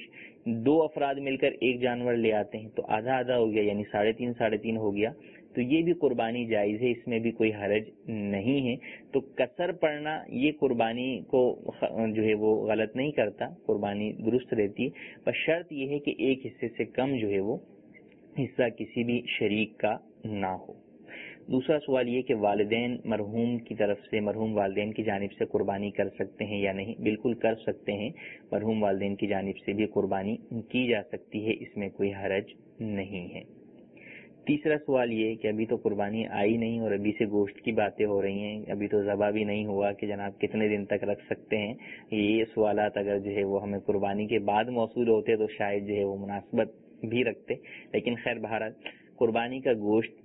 2 افراد مل کر ایک جانور لے آتے ہیں تو آدھا آدھا ہو گیا، یعنی 3.5 ہو گیا، تو یہ بھی قربانی جائز ہے، اس میں بھی کوئی حرج نہیں ہے۔ تو کسر پڑنا یہ قربانی کو جو ہے وہ غلط نہیں کرتا، قربانی درست رہتی ہے، بس شرط یہ ہے کہ ایک حصے سے کم جو ہے وہ حصہ کسی بھی شریک کا نہ ہو۔ دوسرا سوال یہ کہ والدین مرحوم کی طرف سے، مرحوم والدین کی جانب سے قربانی کر سکتے ہیں یا نہیں؟ بالکل کر سکتے ہیں، مرحوم والدین کی جانب سے بھی قربانی کی جا سکتی ہے، اس میں کوئی حرج نہیں ہے۔ تیسرا سوال یہ کہ ابھی تو قربانی آئی نہیں اور ابھی سے گوشت کی باتیں ہو رہی ہیں، ابھی تو ذبح بھی نہیں ہوا کہ جناب کتنے دن تک رکھ سکتے ہیں۔ یہ سوالات اگر جو ہے وہ ہمیں قربانی کے بعد موصول ہوتے تو شاید جو ہے وہ مناسبت بھی رکھتے، لیکن خیر بہرحال قربانی کا گوشت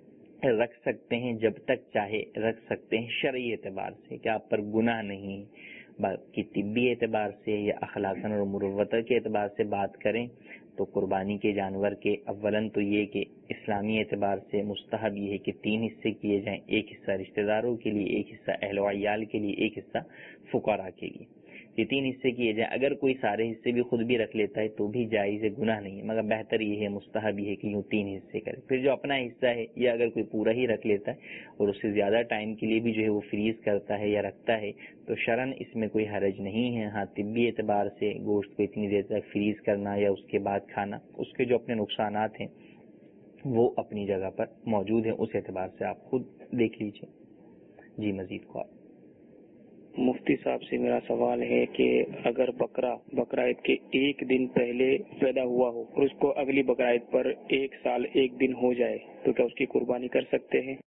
رکھ سکتے ہیں، جب تک چاہے رکھ سکتے ہیں، شرعی اعتبار سے کہ آپ پر گناہ نہیں، باقی طبی اعتبار سے یا اخلاقاً اور مروت کے اعتبار سے بات کریں تو قربانی کے جانور کے اولن تو یہ کہ اسلامی اعتبار سے مستحب یہ ہے کہ 3 حصے کیے جائیں، ایک حصہ رشتہ داروں کے لیے، ایک حصہ اہل و عیال کے لیے، ایک حصہ فقراء کے لیے، یہ 3 حصے کیے جائیں۔ اگر کوئی سارے حصے بھی خود بھی رکھ لیتا ہے تو بھی جائز ہے، گناہ نہیں ہے، مگر بہتر یہ ہے، مستحب یہ ہے کہ یوں 3 حصے کرے۔ پھر جو اپنا حصہ ہے یا اگر کوئی پورا ہی رکھ لیتا ہے اور اس سے زیادہ ٹائم کے لیے بھی جو ہے وہ فریز کرتا ہے یا رکھتا ہے تو شرعاً اس میں کوئی حرج نہیں ہے۔ ہاں طبی اعتبار سے گوشت کو اتنی دیر تک فریز کرنا یا اس کے بعد کھانا، اس کے جو اپنے نقصانات ہیں وہ اپنی جگہ پر موجود ہیں، اس اعتبار سے آپ خود دیکھ لیجیے۔ جی مزید کو مفتی صاحب سے میرا سوال ہے کہ اگر بقرہ عید کے 1 دن پہلے پیدا ہوا ہو اور اس کو اگلی بقرہ عید پر 1 سال 1 دن ہو جائے تو کیا اس کی قربانی کر سکتے ہیں؟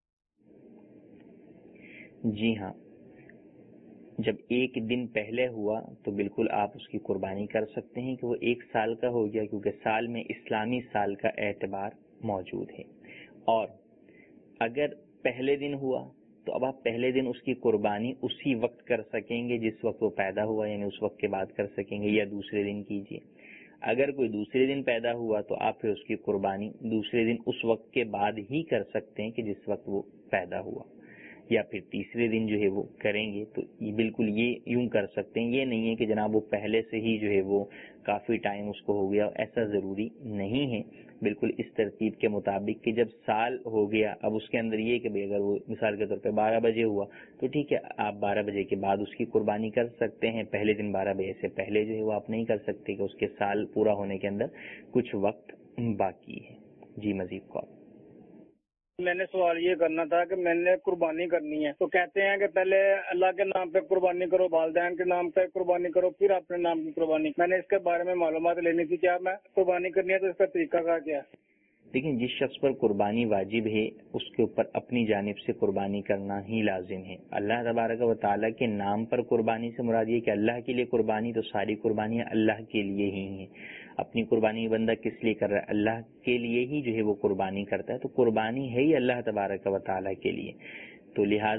جی ہاں، جب 1 دن پہلے ہوا تو بالکل آپ اس کی قربانی کر سکتے ہیں کہ وہ 1 سال کا ہو گیا، کیونکہ سال میں اسلامی سال کا اعتبار موجود ہے۔ اور اگر پہلے دن ہوا تو اب آپ پہلے دن اس کی قربانی اسی وقت کر سکیں گے جس وقت وہ پیدا ہوا، یعنی اس وقت کے بعد کر سکیں گے، یا دوسرے دن کیجیے۔ اگر کوئی دوسرے دن پیدا ہوا تو آپ پھر اس کی قربانی دوسرے دن اس وقت کے بعد ہی کر سکتے ہیں کہ جس وقت وہ پیدا ہوا، یا پھر تیسرے دن جو ہے وہ کریں گے تو بالکل یہ یوں کر سکتے ہیں۔ یہ نہیں ہے کہ جناب وہ پہلے سے ہی جو ہے وہ کافی ٹائم اس کو ہو گیا، ایسا ضروری نہیں ہے۔ بالکل اس ترتیب کے مطابق کہ جب سال ہو گیا، اب اس کے اندر یہ کہ اگر وہ مثال کے طور پہ 12 بجے ہوا تو ٹھیک ہے، آپ 12 بجے کے بعد اس کی قربانی کر سکتے ہیں، پہلے دن 12 بجے سے پہلے جو ہے وہ آپ نہیں کر سکتے کہ اس کے سال پورا ہونے کے اندر کچھ وقت باقی ہے۔ جی مزید کال۔ میں نے سوال یہ کرنا تھا کہ میں نے قربانی کرنی ہے تو کہتے ہیں کہ پہلے اللہ کے نام پہ قربانی کرو، والدین کے نام پہ قربانی کرو، پھر اپنے نام کی قربانی۔ میں نے اس کے بارے میں معلومات لینی تھی، کیا میں قربانی کرنی ہے تو اس کا طریقہ کار کیا ہے؟ لیکن جس شخص پر قربانی واجب ہے اس کے اوپر اپنی جانب سے قربانی کرنا ہی لازم ہے۔ اللہ تبارک و تعالیٰ کے نام پر قربانی سے مراد یہ کہ اللہ کے لیے قربانی، تو ساری قربانیاں اللہ کے لیے ہی ہیں۔ اپنی قربانی بندہ کس لیے کر رہا ہے؟ اللہ کے لیے ہی جو ہے وہ قربانی کرتا ہے، تو قربانی ہے ہی اللہ تبارک و تعالیٰ کے لیے۔ تو لہٰذا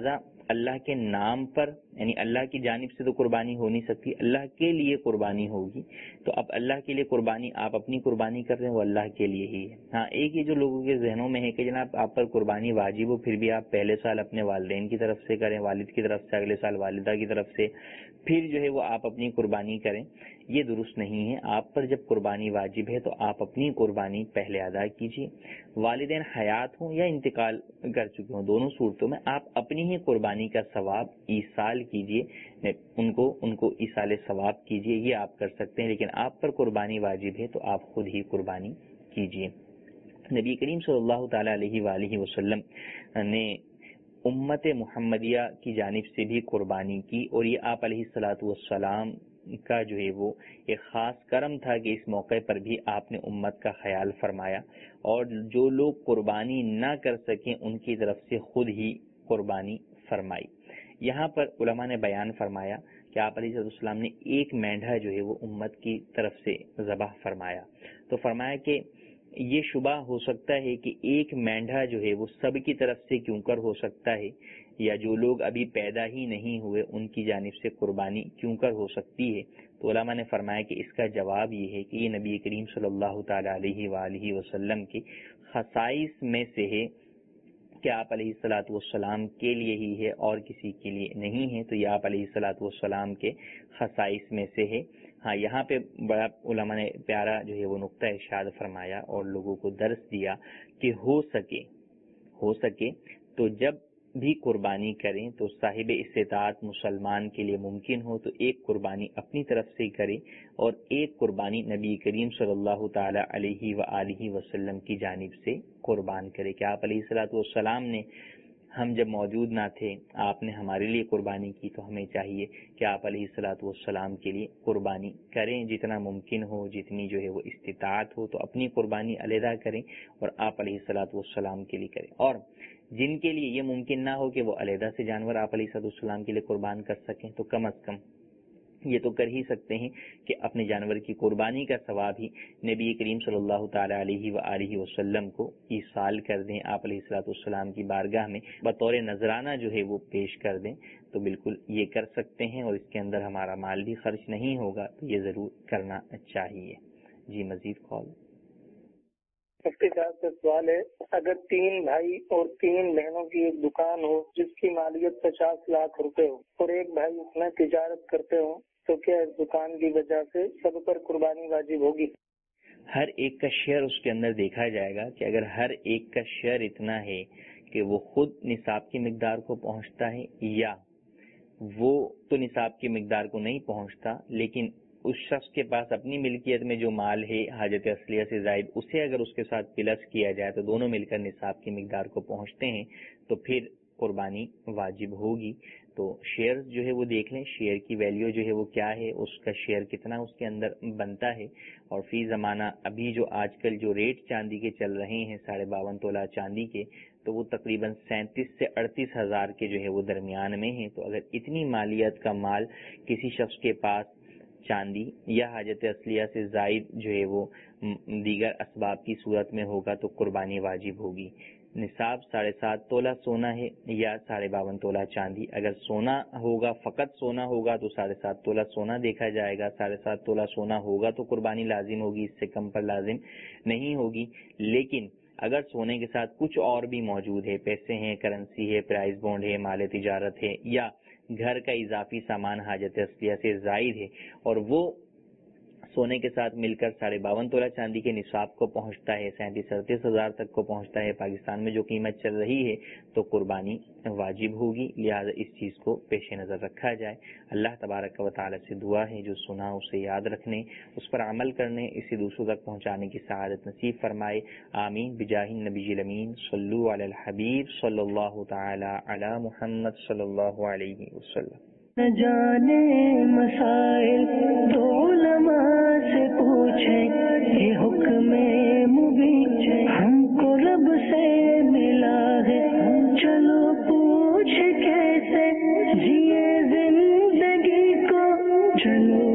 اللہ کے نام پر، یعنی اللہ کی جانب سے تو قربانی ہو نہیں سکتی، اللہ کے لیے قربانی ہوگی. تو اب اللہ کے لیے قربانی، آپ اپنی قربانی کر رہے ہیں، وہ اللہ کے لیے ہی ہے. ہاں ایک یہ جو لوگوں کے ذہنوں میں ہے کہ جناب آپ پر قربانی واجب ہو، پھر بھی آپ پہلے سال اپنے والدین کی طرف سے کریں، والد کی طرف سے، اگلے سال والدہ کی طرف سے، پھر جو ہے وہ آپ اپنی قربانی کریں، یہ درست نہیں ہے. آپ پر جب قربانی واجب ہے تو آپ اپنی قربانی پہلے ادا کیجیے. والدین حیات ہوں یا انتقال کر چکے ہوں، دونوں صورتوں میں آپ اپنی ہی قربانی کا ثواب ایصال کیجیے، ان کو ایصال ثواب کیجیے، یہ آپ کر سکتے ہیں. لیکن آپ پر قربانی واجب ہے تو آپ خود ہی قربانی کیجیے. نبی کریم صلی اللہ تعالی علیہ وآلہ وسلم نے امت محمدیہ کی جانب سے بھی قربانی کی، اور یہ آپ علیہ الصلاۃ والسلام کا جو ہے وہ ایک خاص کرم تھا کہ اس موقع پر بھی آپ نے امت کا خیال فرمایا، اور جو لوگ قربانی نہ کر سکیں ان کی طرف سے خود ہی قربانی فرمائی. یہاں پر علماء نے بیان فرمایا کہ آپ علیہ السلام نے ایک مینڈھا جو ہے وہ امت کی طرف سے ذبح فرمایا. تو فرمایا کہ یہ شبہ ہو سکتا ہے کہ ایک مینڈھا جو ہے وہ سب کی طرف سے کیوں کر ہو سکتا ہے، یا جو لوگ ابھی پیدا ہی نہیں ہوئے ان کی جانب سے قربانی کیوں کر ہو سکتی ہے. تو علماء نے فرمایا کہ اس کا جواب یہ ہے کہ یہ نبی کریم صلی اللہ تعالی علیہ وآلہ وسلم کی خصائص میں سے ہے کہ آپ علیہ الصلاۃ والسلام کے لیے ہی ہے اور کسی کے لیے نہیں ہے. تو یہ آپ علیہ الصلاۃ والسلام کے خصائص میں سے ہے. ہاں یہاں پہ بڑا علماء نے پیارا جو ہے وہ نقطہ ارشاد فرمایا اور لوگوں کو درس دیا کہ ہو سکے تو جب بھی قربانی کریں تو صاحب استطاعت مسلمان کے لیے ممکن ہو تو ایک قربانی اپنی طرف سے کرے اور ایک قربانی نبی کریم صلی اللہ تعالی علیہ وآلہ وسلم کی جانب سے قربان کرے. کہ آپ علیہ الصلوۃ والسلام نے، ہم جب موجود نہ تھے، آپ نے ہمارے لیے قربانی کی، تو ہمیں چاہیے کہ آپ علیہ الصلوۃ والسلام کے لیے قربانی کریں، جتنا ممکن ہو، جتنی جو ہے وہ استطاعت ہو، تو اپنی قربانی علیحدہ کریں اور آپ علیہ الصلوۃ والسلام کے لیے کریں. اور جن کے لیے یہ ممکن نہ ہو کہ وہ علیحدہ سے جانور آپ علیہ الصلوۃ والسلام کے لیے قربان کر سکیں، تو کم از کم یہ تو کر ہی سکتے ہیں کہ اپنے جانور کی قربانی کا ثواب ہی نبی کریم صلی اللہ تعالی علیہ وآلہ وسلم کو ایصال کر دیں، آپ علیہ الصلوۃ والسلام کی بارگاہ میں بطور نذرانہ جو ہے وہ پیش کر دیں. تو بالکل یہ کر سکتے ہیں، اور اس کے اندر ہمارا مال بھی خرچ نہیں ہوگا، تو یہ ضرور کرنا چاہیے. جی مزید کال. مفتی صاحب سے سوال ہے، اگر 3 بھائی اور 3 بہنوں کی ایک دکان ہو جس کی مالیت 50 لاکھ روپے ہو، اور ایک بھائی اس میں تجارت کرتے ہوں، تو کیا اس دکان کی وجہ سے سب پر قربانی واجب ہوگی؟ ہر ایک کا شیئر اس کے اندر دیکھا جائے گا کہ اگر ہر ایک کا شیئر اتنا ہے کہ وہ خود نصاب کی مقدار کو پہنچتا ہے، یا وہ تو نصاب کی مقدار کو نہیں پہنچتا لیکن اس شخص کے پاس اپنی ملکیت میں جو مال ہے حاجت اصلیہ سے زائد، اسے اگر اس کے ساتھ پلس کیا جائے تو دونوں مل کر نصاب کی مقدار کو پہنچتے ہیں، تو پھر قربانی واجب ہوگی. تو شیئر جو ہے وہ دیکھ لیں، شیئر کی ویلیو جو ہے وہ کیا ہے، اس کا شیئر کتنا اس کے اندر بنتا ہے. اور فی زمانہ ابھی جو آج کل جو ریٹ چاندی کے چل رہے ہیں 52.5 تولہ چاندی کے، تو وہ تقریباً 37 سے 38 ہزار کے جو ہے وہ درمیان میں ہیں. تو اگر اتنی مالیت کا مال کسی شخص کے پاس چاندی یا حاجت اصلیہ سے زائد جو ہے وہ دیگر اسباب کی صورت میں ہوگا تو قربانی واجب ہوگی. نصاب 7.5 تولہ سونا ہے یا 52.5 تولہ چاندی. اگر سونا ہوگا، فقط سونا ہوگا تو 7.5 تولہ سونا دیکھا جائے گا. 7.5 تولہ سونا ہوگا تو قربانی لازم ہوگی، اس سے کم پر لازم نہیں ہوگی. لیکن اگر سونے کے ساتھ کچھ اور بھی موجود ہے، پیسے ہیں، کرنسی ہے، پرائز بونڈ ہے، مال تجارت ہے، یا گھر کا اضافی سامان حاجت اصلیہ سے زائد ہے، اور وہ سونے کے ساتھ مل کر 52.5 تولہ چاندی کے نصاب کو پہنچتا ہے، 37-38 ہزار تک کو پہنچتا ہے پاکستان میں جو قیمت چل رہی ہے، تو قربانی واجب ہوگی. لہذا اس چیز کو پیش نظر رکھا جائے. اللہ تبارک و تعالی سے دعا ہے جو سنا اسے یاد رکھنے، اس پر عمل کرنے، اسے دوسروں تک پہنچانے کی سعادت نصیب فرمائے. آمین بجاہ النبی الامین. صلو علی الحبیب صلی اللہ تعالی علی محمد صلی اللہ علیہ وسلم. جانے مسائل تو علماء سے پوچھیں، یہ حکم مبین ہم کو رب سے ملا ہے، چلو پوچھ کیسے جیے زندگی کو، چلو